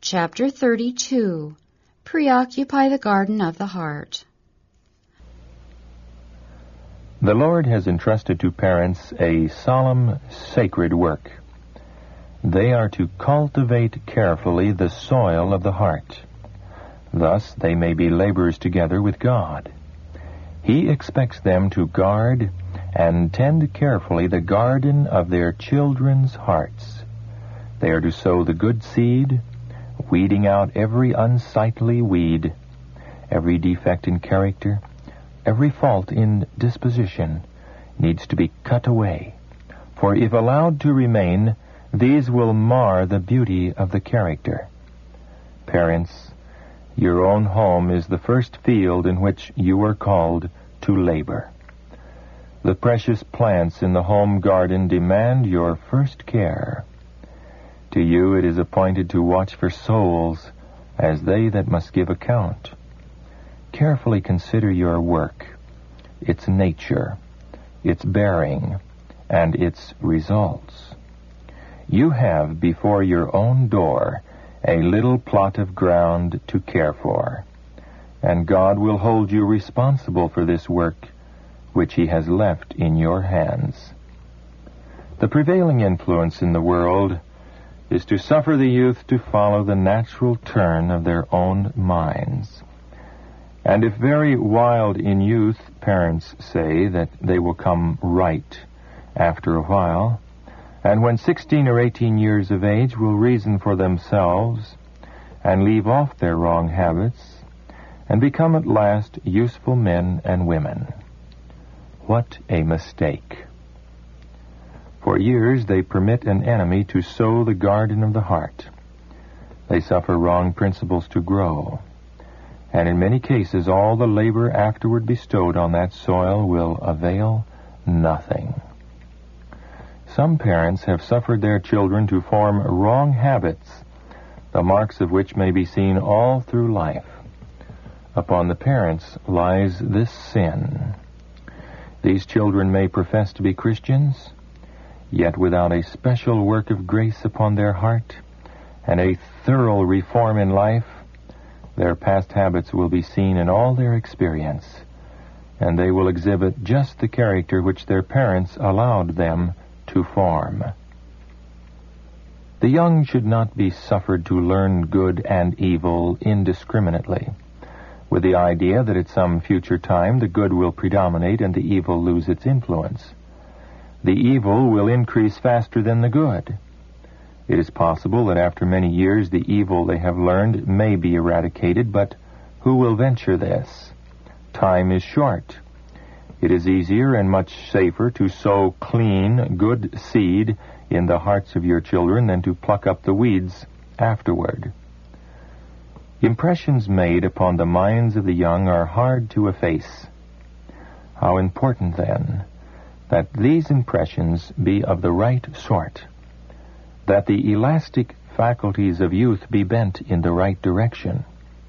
Chapter 32. Preoccupy the Garden of the Heart. The Lord has entrusted to parents a solemn, sacred work. They are to cultivate carefully the soil of the heart. Thus they may be laborers together with God. He expects them to guard and tend carefully the garden of their children's hearts. They are to sow the good seed, weeding out every unsightly weed, every defect in character, every fault in disposition needs to be cut away. For if allowed to remain, these will mar the beauty of the character. Parents, your own home is the first field in which you are called to labor. The precious plants in the home garden demand your first care. To you it is appointed to watch for souls as they that must give account. Carefully consider your work, its nature, its bearing, and its results. You have before your own door a little plot of ground to care for, and God will hold you responsible for this work which He has left in your hands. The prevailing influence in the world is to suffer the youth to follow the natural turn of their own minds. And if very wild in youth, parents say that they will come right after a while, and when 16 or 18 years of age will reason for themselves and leave off their wrong habits and become at last useful men and women. What a mistake! For years they permit an enemy to sow the garden of the heart. They suffer wrong principles to grow, and in many cases all the labor afterward bestowed on that soil will avail nothing. Some parents have suffered their children to form wrong habits, the marks of which may be seen all through life. Upon the parents lies this sin. These children may profess to be Christians, yet without a special work of grace upon their heart and a thorough reform in life, their past habits will be seen in all their experience, and they will exhibit just the character which their parents allowed them to form. The young should not be suffered to learn good and evil indiscriminately, with the idea that at some future time the good will predominate and the evil lose its influence. The evil will increase faster than the good. It is possible that after many years the evil they have learned may be eradicated, but who will venture this? Time is short. It is easier and much safer to sow clean, good seed in the hearts of your children than to pluck up the weeds afterward. Impressions made upon the minds of the young are hard to efface. How important, then, that these impressions be of the right sort, that the elastic faculties of youth be bent in the right direction.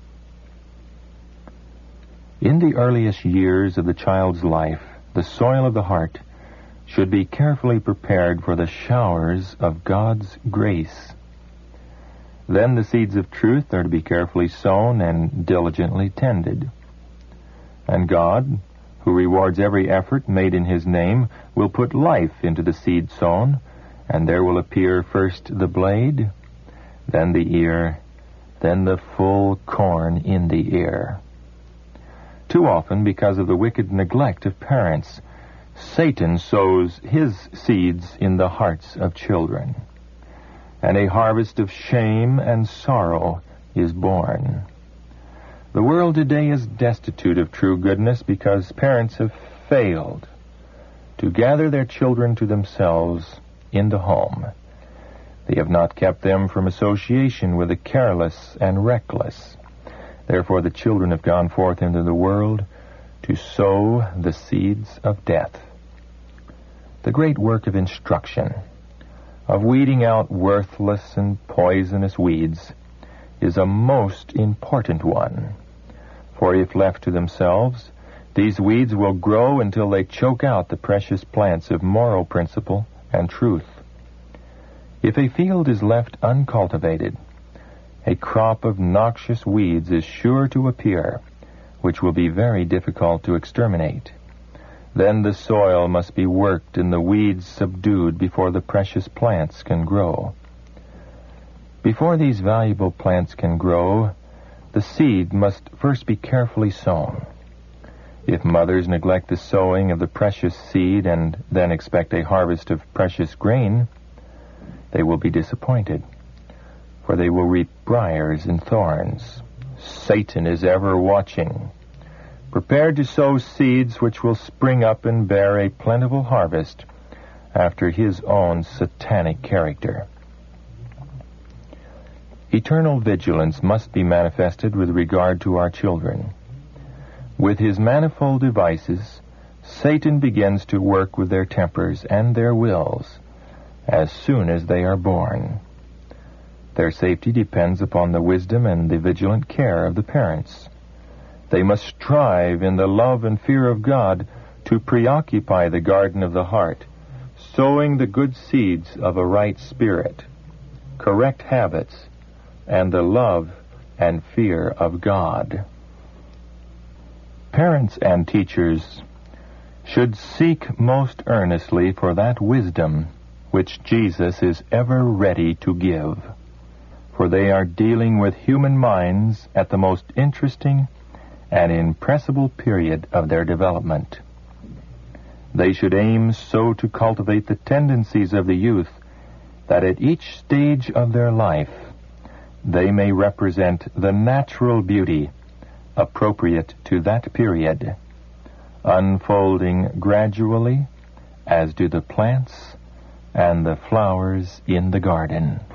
In the earliest years of the child's life, the soil of the heart should be carefully prepared for the showers of God's grace. Then the seeds of truth are to be carefully sown and diligently tended. And God, who rewards every effort made in His name, will put life into the seed sown, and there will appear first the blade, then the ear, then the full corn in the ear. Too often, because of the wicked neglect of parents, Satan sows his seeds in the hearts of children, and a harvest of shame and sorrow is born. The world today is destitute of true goodness because parents have failed to gather their children to themselves in the home. They have not kept them from association with the careless and reckless. Therefore the children have gone forth into the world to sow the seeds of death. The great work of instruction, of weeding out worthless and poisonous weeds, is a most important one. For if left to themselves, these weeds will grow until they choke out the precious plants of moral principle and truth. If a field is left uncultivated, a crop of noxious weeds is sure to appear, which will be very difficult to exterminate. Then the soil must be worked and the weeds subdued before the precious plants can grow. Before these valuable plants can grow, the seed must first be carefully sown. If mothers neglect the sowing of the precious seed and then expect a harvest of precious grain, they will be disappointed, for they will reap briars and thorns. Satan is ever watching, prepared to sow seeds which will spring up and bear a plentiful harvest after his own satanic character. Eternal vigilance must be manifested with regard to our children. With his manifold devices, Satan begins to work with their tempers and their wills as soon as they are born. Their safety depends upon the wisdom and the vigilant care of the parents. They must strive in the love and fear of God to preoccupy the garden of the heart, sowing the good seeds of a right spirit, correct habits, and the love and fear of God. Parents and teachers should seek most earnestly for that wisdom which Jesus is ever ready to give, for they are dealing with human minds at the most interesting and impressible period of their development. They should aim so to cultivate the tendencies of the youth that at each stage of their life they may represent the natural beauty appropriate to that period, unfolding gradually as do the plants and the flowers in the garden.